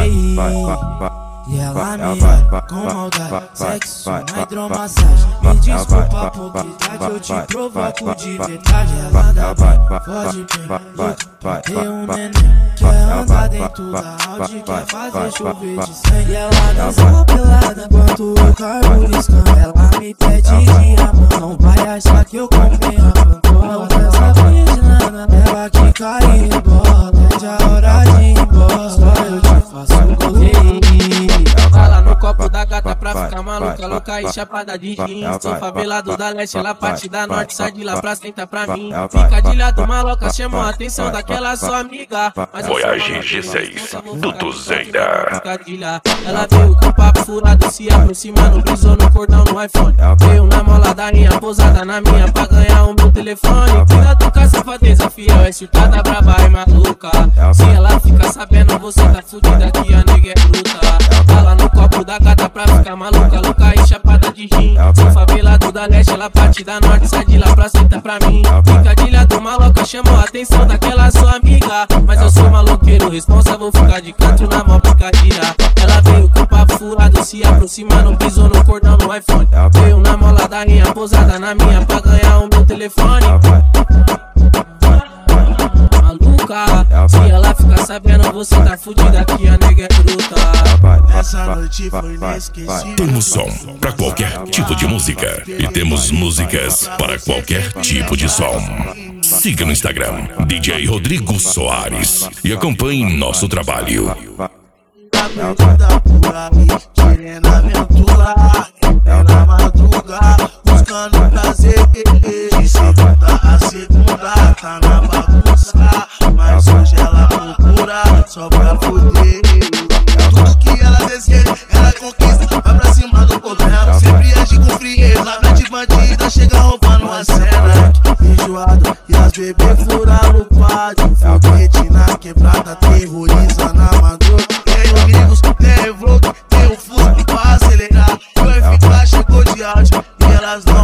QI. E ela me olha com maldade, sexo na hidromassagem. Me desculpa por piedade, eu te provoco de verdade. Ela dá banho, pode bem, louca, tem um neném. Quer andar dentro da Audi, quer fazer chover de sangue. E ela dança pelada enquanto eu caio riscando. Ela me pede diamante, não vai achar que eu comprei a Pandora. Não quer saber de nada, ela que cai e rebola. Pede a hora de ir embora, só eu te faço correr. Fala no copo da gata pra ficar maluca, louca e chapada de jeans. Sou favelado da leste, ela parte da norte, sai de lá pra sentar pra mim. Fica de lado, maloca, chamou a atenção daquela sua amiga. Voyage G6 do Tuzeira. Ela veio com papo furado, se aproximando, brisou no cordão no iPhone. Veio na mola da minha, posada na minha pra ganhar o meu telefone. Cuidado com a safadeza, fiel, é surtada, braba e maluca. Se ela fica sabendo, você tá fudida que a nega é bruta. Fala no copo da gata pra ficar maluca, louca e chapada de gin. Sou favelado da leste, ela parte da norte, sai de lá pra sentar pra mim. Fica de lado, maloca, chamou a atenção daquela sua amiga. Mas eu sou maloqueiro, responsa, vou ficar de canto na mão picadilha. Ela veio com papo furado, se aproximando, pisou no cordão no iPhone. Veio na mola da minha, posada na minha pra ganhar o meu telefone. Maluca, se ela ficar sabendo, você tá fudida que a nega é bruta. Essa noite foi inesquecível. Temos som para qualquer tipo de música e temos músicas para qualquer tipo de som. Siga no Instagram DJ Rodrigo Soares e acompanhe nosso trabalho. Perdida por aí, querendo aventura, na madruga, buscando prazer. De segunda a segunda, tá na bagunça, mas hoje ela procura só pra foder. Tudo que ela deseja, ela conquista, vai pra cima do problema. Sempre age com frieza, labra de bandida, chega roubando a cena. Enjoado e as bebês furaram o quadro, foguete na quebrada, terrorizando a madruga. Tem amigos, tem Evoque, tem o Fusca pra acelerar. O FK chegou de áudio e elas não